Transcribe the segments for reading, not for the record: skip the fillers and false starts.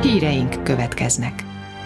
Híreink következnek.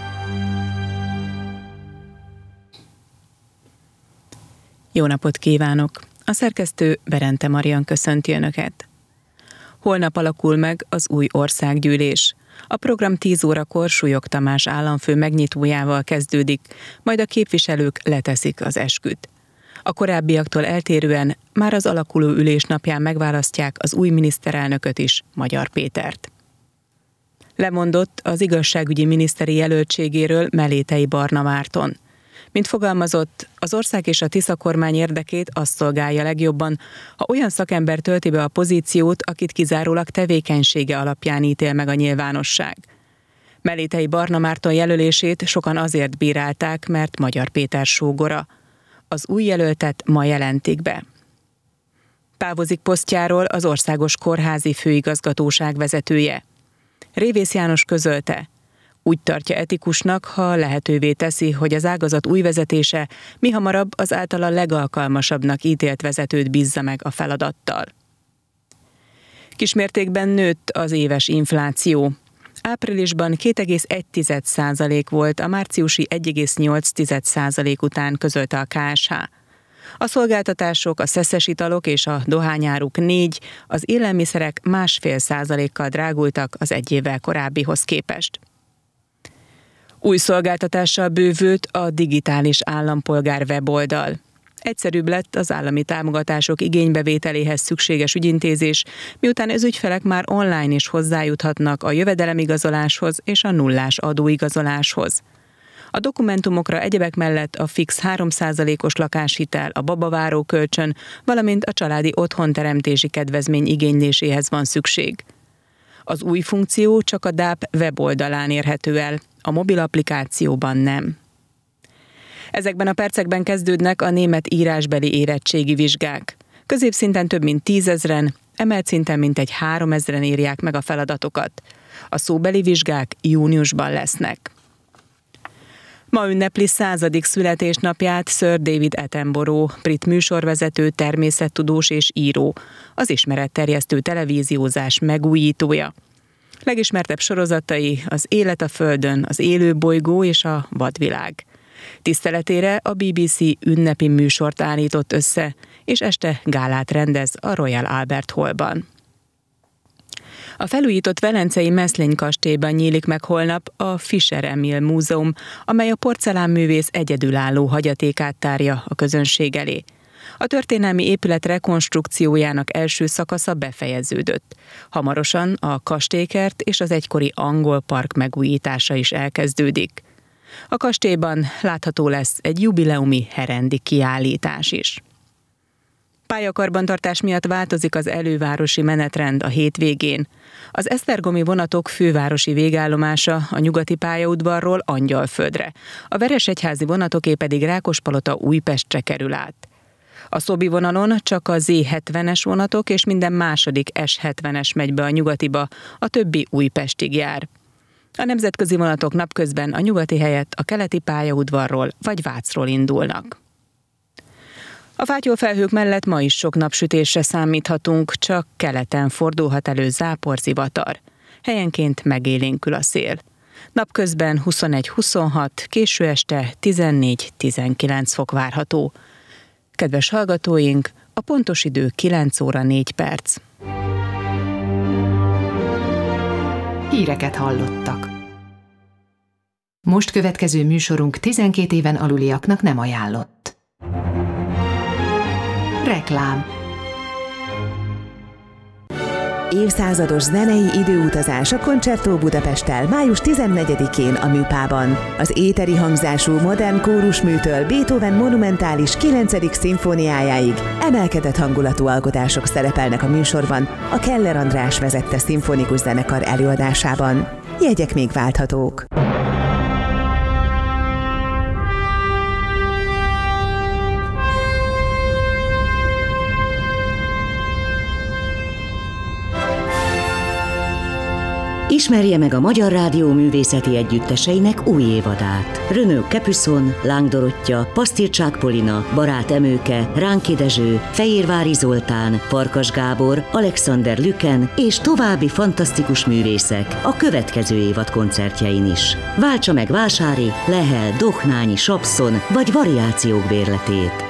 Jó napot kívánok! A szerkesztő Berente Marian köszönti Önöket. Holnap alakul meg az új országgyűlés. A program 10 órakor Súlyog Tamás államfő megnyitójával kezdődik, majd a képviselők leteszik az esküt. A korábbiaktól eltérően már az alakuló ülés napján megválasztják az új miniszterelnököt is, Magyar Pétert. Lemondott az igazságügyi miniszteri jelöltségéről Melétei Barna Márton. Mint fogalmazott, az ország és a Tisza kormány érdekét azt szolgálja legjobban, ha olyan szakember tölti be a pozíciót, akit kizárólag tevékenysége alapján ítél meg a nyilvánosság. Melétei Barna Márton jelölését sokan azért bírálták, mert Magyar Péter sógora. Az új jelöltet ma jelentik be. Távozik posztjáról az Országos Kórházi Főigazgatóság vezetője. Révész János közölte, úgy tartja etikusnak, ha lehetővé teszi, hogy az ágazat új vezetése mihamarabb az általa legalkalmasabbnak ítélt vezetőt bízza meg a feladattal. Kismértékben nőtt az éves infláció. Áprilisban 2,1% volt, a márciusi 1,8% után közölte a KSH. A szolgáltatások, a szeszes italok és a dohányáruk 4%, az élelmiszerek 1,5%-kal drágultak az egy évvel korábbihoz képest. Új szolgáltatással bővült a digitális állampolgár weboldal. Egyszerűbb lett az állami támogatások igénybevételéhez szükséges ügyintézés, miután az ügyfelek már online is hozzájuthatnak a jövedelemigazoláshoz és a nullás adóigazoláshoz. A dokumentumokra egyebek mellett a fix 3%-os lakáshitel, a babaváró kölcsön, valamint a családi otthonteremtési kedvezmény igényléséhez van szükség. Az új funkció csak a DÁP weboldalán érhető el, a mobil applikációban nem. Ezekben a percekben kezdődnek a német írásbeli érettségi vizsgák. Középszinten több mint 10 000-en, emelt szinten mintegy 3 000-en írják meg a feladatokat. A szóbeli vizsgák júniusban lesznek. Ma ünnepli 100. születésnapját Sir David Attenborough, brit műsorvezető, természettudós és író, az ismeretterjesztő televíziózás megújítója. Legismertebb sorozatai az Élet a Földön, az Élőbolygó és a Vadvilág. Tiszteletére a BBC ünnepi műsort állított össze, és este gálát rendez a Royal Albert Hallban. A felújított velencei Meszlény kastélyban nyílik meg holnap a Fischer Emil Múzeum, amely a porcelánművész egyedülálló hagyatékát tárja a közönség elé. A történelmi épület rekonstrukciójának első szakasza befejeződött. Hamarosan a kastélykert és az egykori angol park megújítása is elkezdődik. A kastélyban látható lesz egy jubileumi herendi kiállítás is. Pályakarbantartás miatt változik az elővárosi menetrend a hétvégén. Az esztergomi vonatok fővárosi végállomása a nyugati pályaudvarról Angyalföldre, a veresegyházi vonatoké pedig Rákospalota Újpestre kerül át. A Szobi vonalon csak a Z70-es vonatok és minden második S70-es megy be a nyugatiba, a többi Újpestig jár. A nemzetközi vonatok napközben a nyugati helyett a keleti pályaudvarról vagy Vácról indulnak. A fátyolfelhők mellett ma is sok napsütésre számíthatunk, csak keleten fordulhat elő záporzivatar. Helyenként megélénkül a szél. Napközben 21-26, késő este 14-19 fok várható. Kedves hallgatóink, a pontos idő 9 óra 4 perc. Híreket hallottak. Most következő műsorunk 12 éven aluliaknak nem ajánlott. Reklám. Évszázados zenei időutazás a Concerto Budapesttel május 14-én a Műpában. Az éteri hangzású modern kórusműtől Beethoven monumentális 9. szimfóniájáig emelkedett hangulatú alkotások szerepelnek a műsorban a Keller András vezette szimfonikus zenekar előadásában. Jegyek még válthatók. Ismerje meg a Magyar Rádió művészeti együtteseinek új évadát. Renaud Capuçon, Láng Dorottya, Pasztircsák Polina, Barát Emőke, Ránki Dezső, Fejérvári Zoltán, Farkas Gábor, Alexander Lüken és további fantasztikus művészek a következő évad koncertjein is. Váltsa meg Vásári, Lehel, Dohnányi, Sapszon vagy variációk bérletét.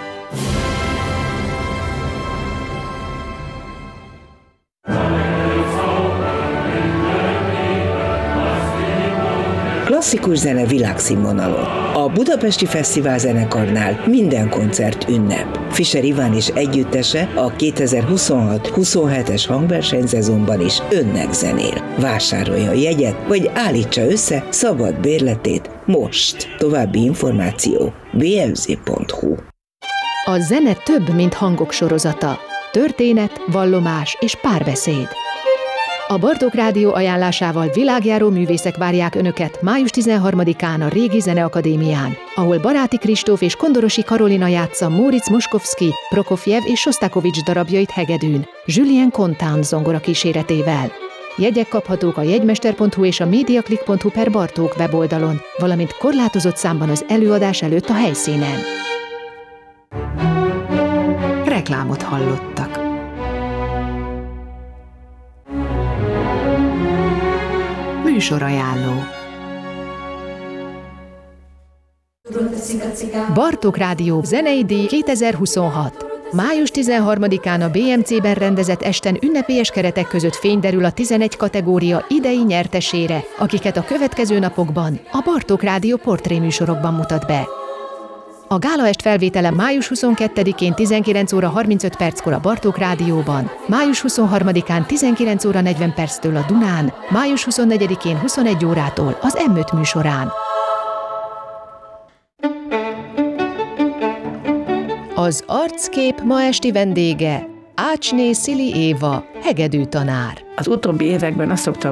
Klasszikus zene világszínvonalon. A Budapesti Fesztivál Zenekarnál minden koncert ünnep. Fischer Iván és együttese a 2026-27-es hangversenyszezonban is önnek zenél. Vásárolja a jegyet, vagy állítsa össze szabad bérletét most. További információ blz.hu. A zene több, mint hangok sorozata. Történet, vallomás és párbeszéd. A Bartók Rádió ajánlásával világjáró művészek várják Önöket május 13-án a Régi Zeneakadémián, ahol Baráti Kristóf és Kondorosi Karolina játsza Móricz Moskovszky, Prokofjev és Sostakovics darabjait hegedűn, Julien Contant zongora kíséretével. Jegyek kaphatók a jegymester.hu és a mediaclick.hu/Bartók weboldalon, valamint korlátozott számban az előadás előtt a helyszínen. Reklámot hallottak. Műsorajánló. Bartók Rádió zenei díj 2026. Május 13-án a BMC-ben rendezett esten ünnepélyes keretek között fény derül a 11 kategória idei nyertesére, akiket a következő napokban a Bartók Rádió portréműsorokban mutat be. A gálaest felvétele május 22-én 19 óra 35 perckor a Bartók Rádióban, május 23-án 19 óra 40 perctől a Dunán, május 24-én 21 órától az M5 műsorán. Az arckép ma esti vendége Ácsné Szili Éva, hegedűtanár. Az utóbbi években azt szoktam